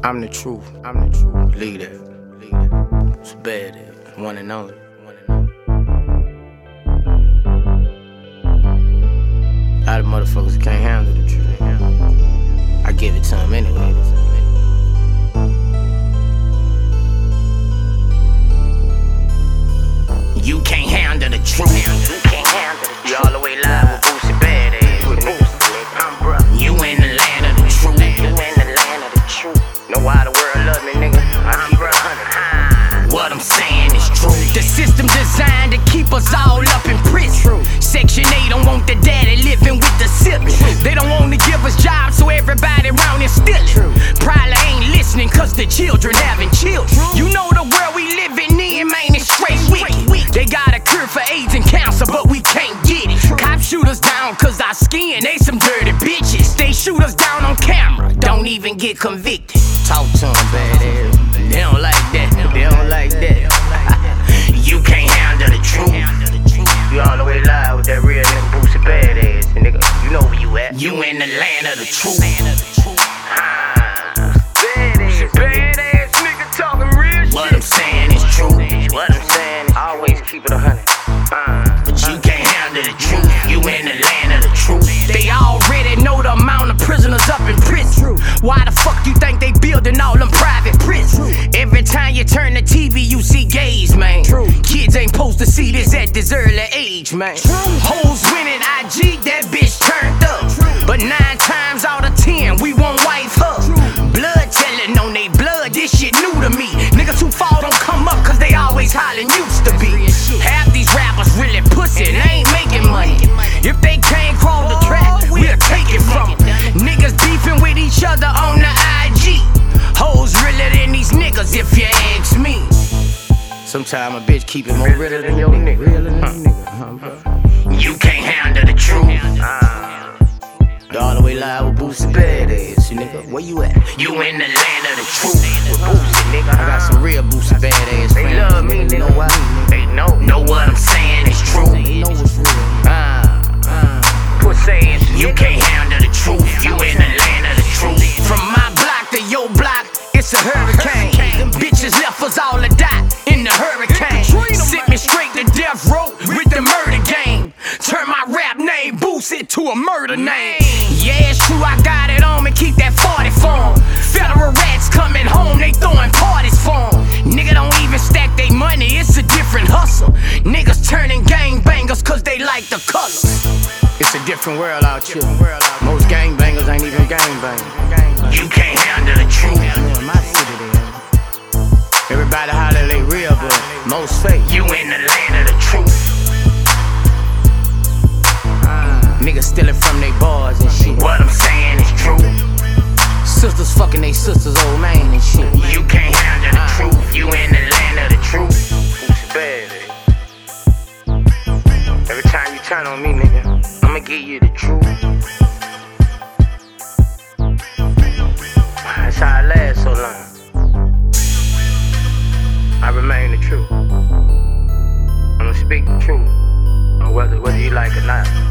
I'm the truth. I'm the truth. Believe that. Believe that. It's bad. One and only. One and only. A lot of motherfuckers can't handle the truth. I give it to them anyway. You can't handle the truth. You can't handle the truth. You all the way live with Boosie Badass. With Boosie, I'm bruh. You in the land of the truth. You in the land of the truth. Know why the world love me, nigga. I'm bruh. What I'm saying is true. The system designed to keep us all up in prison. Section 8 don't want the daddy living with the siblings. They don't want to give us jobs, so everybody around is stealing. Probably ain't listening cause the children having children. You know the world we living in, man, it's straight wicked. They got a cure for AIDS and cancer, but we can't get it. Cops shoot us down cause our skin, they some dirty bitches. They shoot us down on camera, don't even get convicted. Talk to them, badass. They don't like that. They don't like that. You can't handle the truth. You all the way live with that real nigga Boosie Badass, nigga. You know where you at. You in the land of the truth. Badass nigga talking real shit. What I'm saying is true. What I'm saying is always keep it 100. But you can't handle the truth. You in the land of the truth. They already know the amount of prisoners up in prison. Why the fuck you think they building all them private prisons? Every time you turn the TV, you see gays, man. Kids ain't supposed to see this at this early age, man. Hoes winning IG, that bitch turned up. But 9 times out of 10, we won't wife her. Blood telling on they blood, this shit new to me. Niggas who fall don't come up cause they always hollering used to be. Half these rappers really pussy and they ain't making money. If they can't crawl the track, we'll take it from them. Niggas beefing with each other on the IG. Hoes realer than these niggas if you ask me. Sometimes a bitch keep it more realer than your nigga. You can't handle the truth. All the way live with Boosie Badass, nigga. Where you at? You in the land of the truth. With Boosie, nigga. I got some real Boosie Badass. They love me, nigga. They know why? They know what I'm saying is true. They know what's real. Pussy, you can't handle the truth. You in the land of the truth. From my block to your block, it's a hurricane. Them bitches left us all to die in the hurricane. Sent me straight to death row with the murder game. Turn my rap name Boosie to a murder name. Yeah, it's true, I got it on me, keep that 40 for 'em. Federal rats coming home, they throwing parties for 'em. Nigga don't even stack they money, it's a different hustle. Niggas turning gangbangers cause they like the colors. It's a different world out here. Most gangbangers ain't even gangbangers. You can't handle the truth. In my city, they ain't. Everybody holler they real, but most fake. You in the land of the truth. Niggas stealing from they bars and shit. What I'm saying is true. Sisters fucking they sisters' old man and shit. You can't handle the truth. You in the land of the truth. Boosie Badass. Every time you turn on me, nigga, I'ma give you the truth. That's how I last so long. I remain the truth. I'ma speak the truth, whether you like it or not.